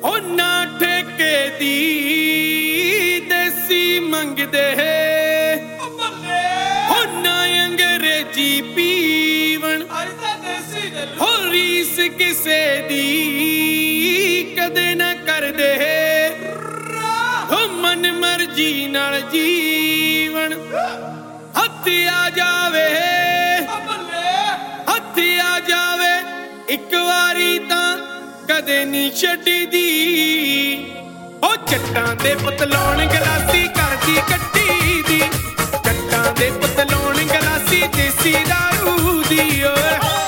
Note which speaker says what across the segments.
Speaker 1: ਉਹ ਨਾ ਠੇਕੇ ਦੀ ਦੇਸੀ ਮੰਗਦੇ ਉਹ ਨਾ ਅੰਗਰੇਜ਼ੀ ਪੀਵਣ ਹੋ ਰੀਸ ਕਿਸੇ ਦੀ ਕਦੇ ਨਾ ਕਰਦੇ ਹੋ ਮਨ ਮਰਜੀ ਨਾਲ ਜੀਵਨ ਹੱਥ ਆ ਜਾਵੇ ਹੱਥ ਆ ਜਾਵੇ ਇੱਕ ਵਾਰੀ ਤਾਂ ਕਦੇ ਨੀ ਛੱਡਦੀ ਉਹ ਜੱਟਾਂ ਦੇ ਪਤਲੋਣ ਗਲਾਸੀ ਕਰਦੀ ਕੱਟੀ ਦੀ ਜੱਟਾਂ ਦੇ ਪਤਲੋਣ ਗਲਾਸੀ ਦੇਸੀ ਦਾਰੂ ਦੀ ਓਏ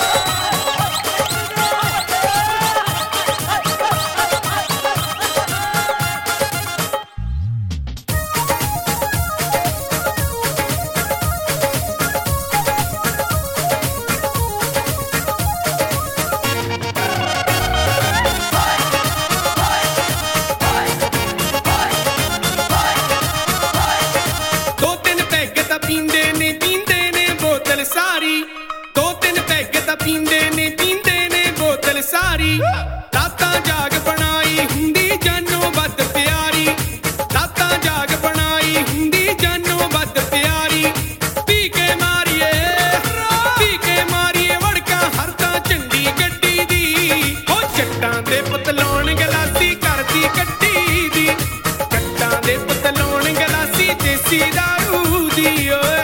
Speaker 1: ਸਾਰੀ ਦੋ ਤਿੰਨ ਪੈਗ ਤਾਂ ਪੀਂਦੇ ਨੇ ਬੋਤਲ ਸਾਰੀ ਰਾਤਾਂ ਜਾਗ ਬਣਾਈ ਹੁੰਦੀ ਜਾਨੋਂ ਵੱਧ ਪਿਆਰੀ ਰਾਤਾਂ ਜਾਗ ਬਣਾਈ ਹੁੰਦੀ ਜਾਨੋਂ ਵੱਧ ਪਿਆਰੀ ਪੀ ਕੇ ਮਾਰੀਏ ਵੜਕਾਂ ਹਰ ਤਾਂ ਚੰਗੀ ਗੱਡੀ ਦੀ ਉਹ ਜੱਟਾਂ ਦੇ ਪਤਲੋਣ ਗਲਾਸੀ ਕਰਦੀ ਕੱਟੀ ਦੀ ਜੱਟਾਂ ਦੇ ਪਤਲੋਣ ਗਲਾਸੀ ਦੇਸੀ ਦਾਰੂ ਦੀ ਓਏ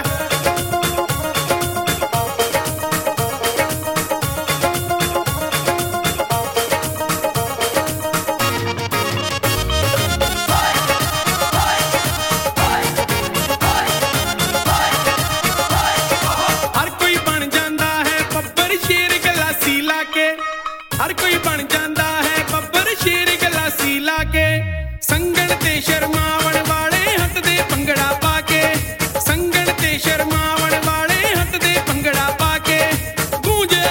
Speaker 1: ਹਰ ਕੋਈ ਬਣ ਜਾਂਦਾ ਹੈ ਬੱਬਰ ਸ਼ੇਰ ਗਲਾਸੀ ਲਾ ਕੇ ਸੰਗਣ ਤੇ ਸ਼ਰਮਾਵਣ ਵਾਲੇ ਹੱਟਦੇ ਭੰਗੜਾ ਪਾ ਕੇ ਸੰਗਣ ਤੇ ਸ਼ਰਮਾਵਣ ਵਾਲੇ ਹੱਟਦੇ ਭੰਗੜਾ ਪਾ ਕੇ ਗੂੰਜੇ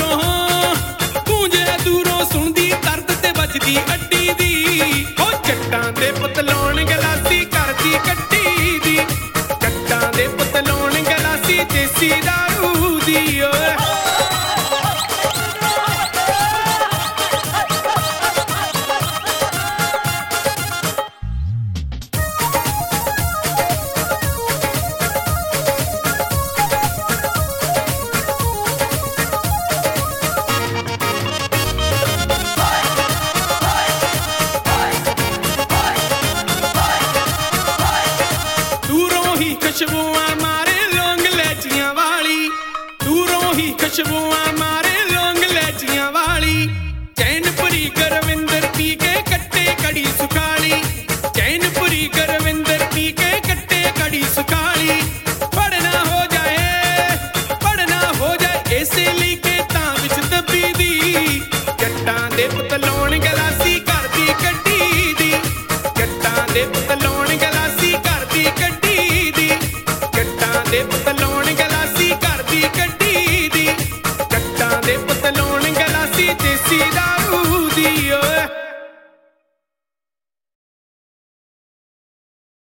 Speaker 1: ਦੂਰੋਂ ਸੁਣਦੀ ਦਰਦ ਤੇ ਵੱਜਦੀ ਅੱਡੀ ਦੀ ਉਹ ਜੱਟਾਂ ਦੇ ਪਤਲੋਣ ਗਲਾਸੀ ਕਰਦੀ ਕੱਟੀ ਦੀ ਜੱਟਾਂ ਦੇ ਪਤਲੋਣ ਗਲਾਸੀ ਦੇਸੀ ਦਾਰੂ ਦੀ ਓਏ ਖੁਸ਼ਬੂਆਂ ਮਾਰੇ ਲੌਂਗ ਲੈਚੀਆਂ ਵਾਲੀ ਦੂਰੋਂ ਹੀ ਖੁਸ਼ਬੂਆਂ ਮਾਰੇ ਲੌਂਗ ਲੈਚੀਆਂ ਵਾਲੀ ਚੈਨਪੁਰੀ ਗੁਰਵਿੰਦਰ ਪੀ ਕੇ ਕੱਟੇ ਕੜੀ ਸੁਖਾਲੀ ਚੈਨਪੁਰੀ ਗੁਰਵਿੰਦਰ ਪੀ ਕੇ ਕੱਟੇ ਕੜੀ ਸੁਖਾਲੀ ਪੜਨਾ ਹੋ ਜਾਏ ਇਸੇ ਲਈ ਕੇ ਤਾਂ ਵਿੱਚ ਦੱਬੀ ਦੀ ਜੱਟਾਂ ਦੇ ਪਤਲੋਣ ਗਲਾਸੀ ਕਰਦੀ ਕੱਢੀ ਦੀ ਜੱਟਾਂ ਦੇ ਪਤਲੋਣ ਗਲਾਸੀ ਕਰਦੀ ਕੱਢੀ ਦੀ ਜੱਟਾਂ ਦੇ ਪਤਲੋਣ ਗਲਾਸੀ ਕਰਦੀ ਕੱਢੀ ਦੀ ਜੱਟਾਂ ਦੇ ਪਤਲੋਣ ਗਲਾਸੀ ਦੇਸੀ ਦਾ